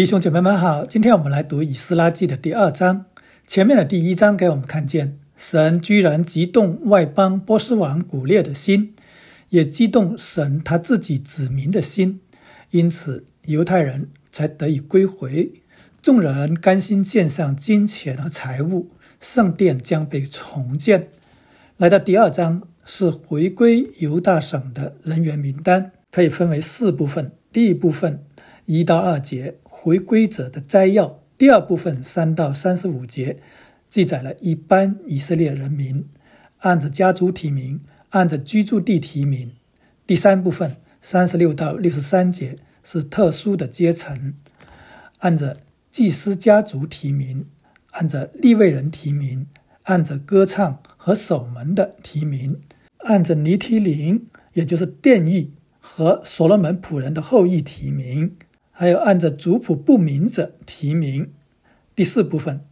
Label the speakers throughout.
Speaker 1: 弟兄姐妹们好，今天我们来读以斯拉记的第2章。前面的第1章给我们看见，神居然激动外邦波斯王古列的心，也激动神他自己子民的心，因此犹太人才得以归回，众人甘心献上金钱和财物，圣殿将被重建。来到第2章是回归犹大省的人员名单，可以分为4部分。第一部分1到2节回归者的摘要，第二部分3到35节记载了一般以色列人民，按着家族提名，按着居住地提名。第三部分36到63节是特殊的阶层，按着祭司家族提名，按着利未人提名，按着歌唱和守门的提名，按着尼提林也就是殿役和所罗门仆人的后裔提名，还有按着族谱不明者提名。第4部分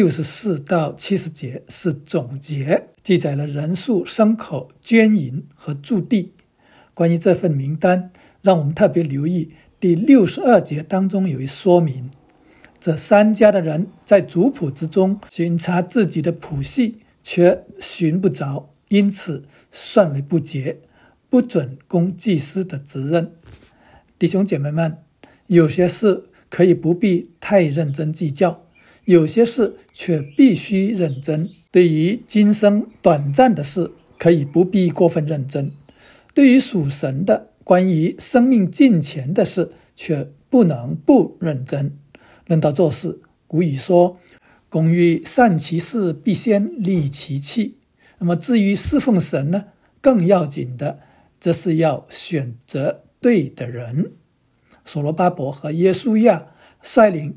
Speaker 1: 64到70节是总结，记载了人数、牲口、捐银和驻地。关于这份名单，让我们特别留意第62节当中有一说明，这3家的人在族谱之中巡查自己的谱系，却寻不着，因此算为不洁，不准供祭司的职任。弟兄姐妹们，有些事可以不必太认真计较，有些事却必须认真。对于今生短暂的事，可以不必过分认真；对于属神的、关于生命近前的事，却不能不认真。论到做事，古语说：“工欲善其事，必先利其器。”那么至于侍奉神呢，更要紧的，这是要选择对的人。所罗巴伯和耶稣亚率领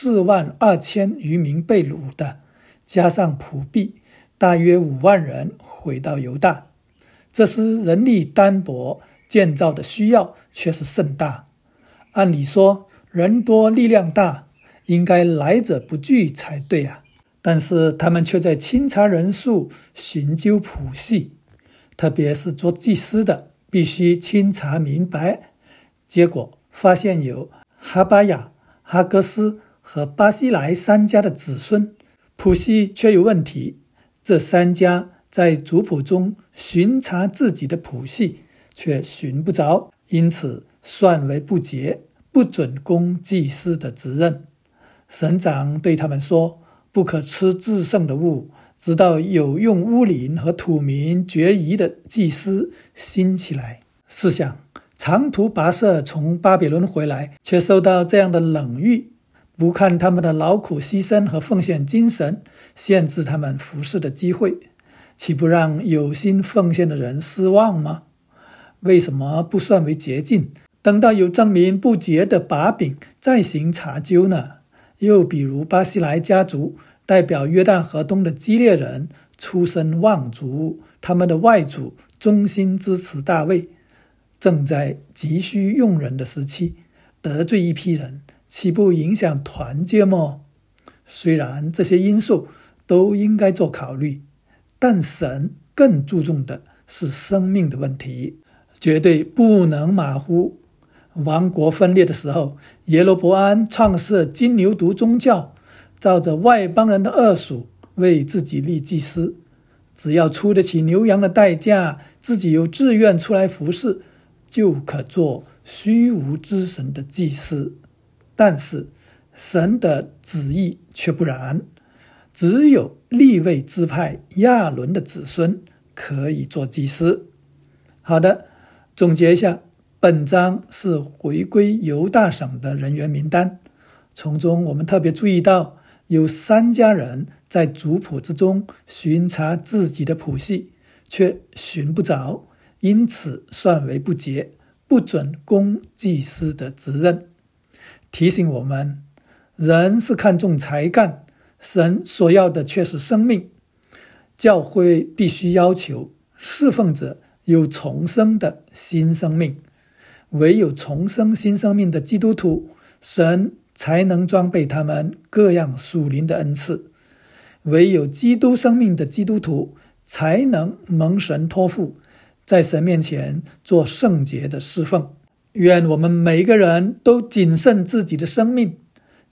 Speaker 1: 42000余名被掳的，加上仆婢，大约5万人回到犹大。这时人力单薄，建造的需要却是甚大。按理说，人多力量大，应该来者不拒才对啊。但是他们却在清查人数，寻究谱系，特别是做祭司的必须清查明白。结果发现有哈巴雅、哈戈斯和巴西莱3家的子孙，谱系却有问题。这3家在族谱中巡查自己的谱系，却寻不着，因此算为不洁，不准供祭司的职任。省长对他们说，不可吃至圣的物，直到有用乌灵和土民决疑的祭司兴起来。试想，长途跋涉从巴比伦回来，却受到这样的冷遇，不看他们的劳苦牺牲和奉献精神，限制他们服侍的机会，岂不让有心奉献的人失望吗？为什么不算为洁净，等到有证明不洁的把柄再行查究呢？又比如巴西莱家族代表约旦河东的基列人，出身望族，他们的外祖忠心支持大卫，正在急需用人的时期，得罪一批人，岂不影响团结吗？虽然这些因素都应该做考虑，但神更注重的是生命的问题，绝对不能马虎。王国分裂的时候，耶罗伯安创设金牛犊宗教，照着外邦人的恶俗为自己立祭司，只要出得起牛羊的代价，自己有志愿出来服侍，就可做虚无之神的祭司。但是神的旨意却不然，只有利未支派亚伦的子孙可以做祭司。好的，总结一下，本章是回归犹大省的人员名单，从中我们特别注意到有3家人在族谱之中巡查自己的谱系，却寻不着，因此算为不洁，不准供祭司的职任。提醒我们，人是看重才干，神所要的却是生命。教会必须要求侍奉者有重生的新生命，唯有重生新生命的基督徒，神才能装备他们各样属灵的恩赐。唯有基督生命的基督徒，才能蒙神托付，在神面前做圣洁的侍奉。愿我们每一个人都谨慎自己的生命，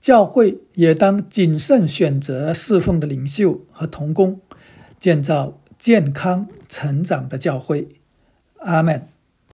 Speaker 1: 教会也当谨慎选择侍奉的领袖和同工，建造健康成长的教会。阿们。